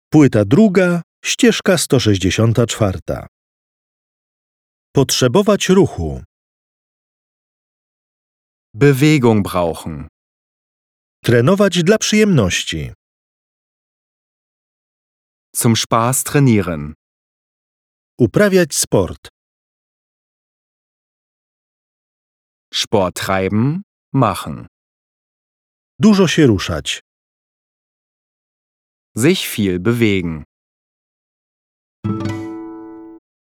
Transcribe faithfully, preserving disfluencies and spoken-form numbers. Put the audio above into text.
Płyta druga, ścieżka sto sześćdziesiąta czwarta. Potrzebować ruchu. Bewegung brauchen. Trenować dla przyjemności. Zum Spaß trainieren. Uprawiać sport. Sport treiben, machen. Dużo się ruszać. Sich viel bewegen.